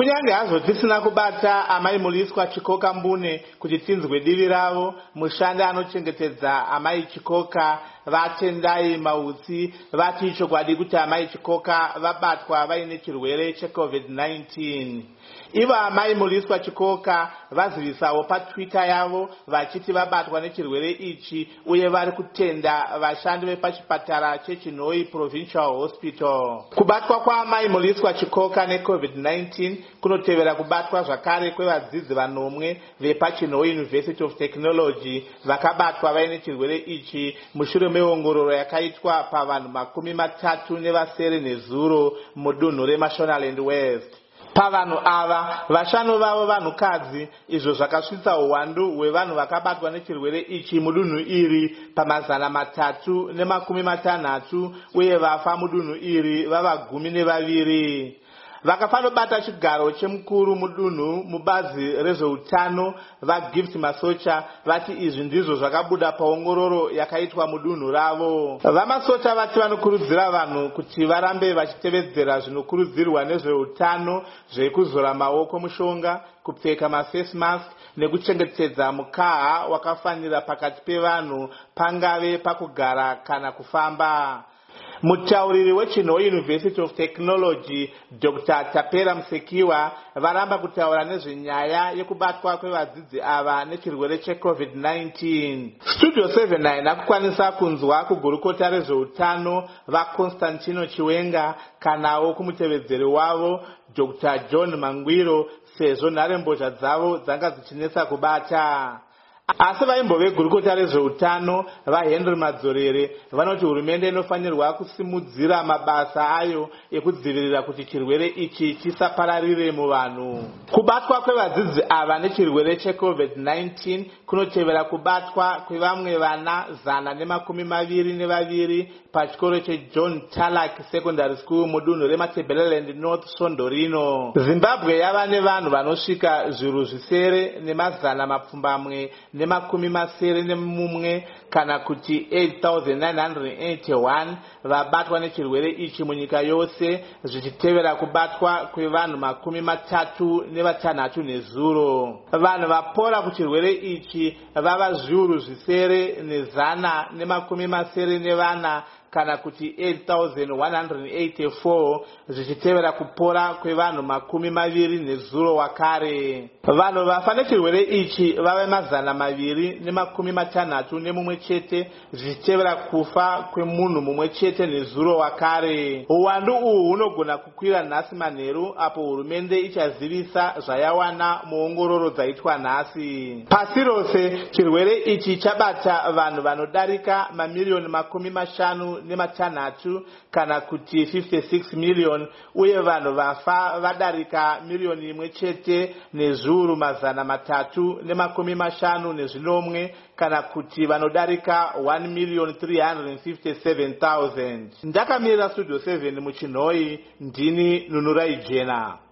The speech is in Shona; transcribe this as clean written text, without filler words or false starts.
Kunyange hazvo tisina kubata amai Muliswa Chikoka Mbune kuti tinzwe divi ravo, mushandi anochengetedza amai Chikoka vatendai Mautsi vati chokwadi kuti amai Chikoka vabatwa vaine chirwere cheCovid-19. Ivo amai Muliswa Chikoka vazivisawo paTwitter yavo vachiti vabatwa nechirwere ichi uye vari kutenda vashandi vepachipatara cheChinhoi Provincial Hospital. Kubatwa kwaamai Muliswa Chikoka neCovid-19 kunotevera kubatwa zvakare kwevadzidzi vanomwe vepaChinhoi University of Technology vakabatwa vaine chirwere ichi mushure meongororo yakaitwa pavanhu 30 nezuro mudunhu reMashonaland West. Pavanhu ava vashanu vavo vanhukadzi, izvo zvakasvitsa uwandu hwevanhu vakabatwa nechirwere ichi mudunhu iri pa360 uye vafa mudunhu iri vava 12. Vakafanobata chigaro chemukuru mudunhu mubazi rezveutano vaGift Masocha vati izvi ndizvo zvakabuda paongororo yakaitwa mudunhu ravo. VaMasocha vati vanokurudzira vanhu kuti varambe vachitevedzera zvinokurudzirwa nezveutano zvekuzora maoko mushonga, kupfeka maface mask nekuchengetedza mukaha wakafanira pakati pevanhu pangave pakugara kana kufamba. Mutauriri weChinhoi University of Technology Dr. Tapera Musekiwa varamba kutaura nezvenyaya yekubatwa kwevadzidzi ava nechirwere cheCovid-19. Studio 7 haina kukwanisa kunzwa kugurukota rezveutano vaConstantino Chiwenga kanawo kumutevedzeri wavo Dr. John Mangwiro sezvo nharembozha dzavo dzanga dzichinetsa kubata. Asi vaimbove gurukota rezveutano vaHenry Madzorere vanoti hurumende inofanirwa kusimudzira mabasa ayo ekudzivirira kuti chirwere ichi chisapararire muvanhu. Kubatwa kwevadzidzi ava nechirwere cheCovid-19 kunotevera kubatwa kwevamwe vana 122 pachikoro cheJohn Tarlac Secondary School mudunhu reMatabeleland North Sondorino. Zimbabwe yava nevanhu vanosvika 9,941 kana kuti 8,981 vabatwa nechirwere ichi munyika yose, zvichitevera kubatwa kwevanhu 36 nezuro. Vanhu vapora kuchirwere ichi vava 9,174 kana kuti 8,184 zvichitevera kupora kwevanhu 20 nezuro wakare. Vanhu vafa nechirwere ichi vave 261 chete zvichitevera kufa kwemunhu mumwe chete nezuro wakare. Uwandu uhu hunogona kukwira nhasi manheru apo hurumende ichazivisa zvayawana muongororo dzaitwa nhasi. Pasi rose chirwere ichi chabata vanhu vanodarika mamiliyoni 56 kana kuti 56 million uye vanhu vafa vadarika miliyoni imwe chete nezviuru 357 kana kuti vanodarika 1,357,000. Ndakamirira Studio 7 muChinhoi, ndini Nunurai Jena.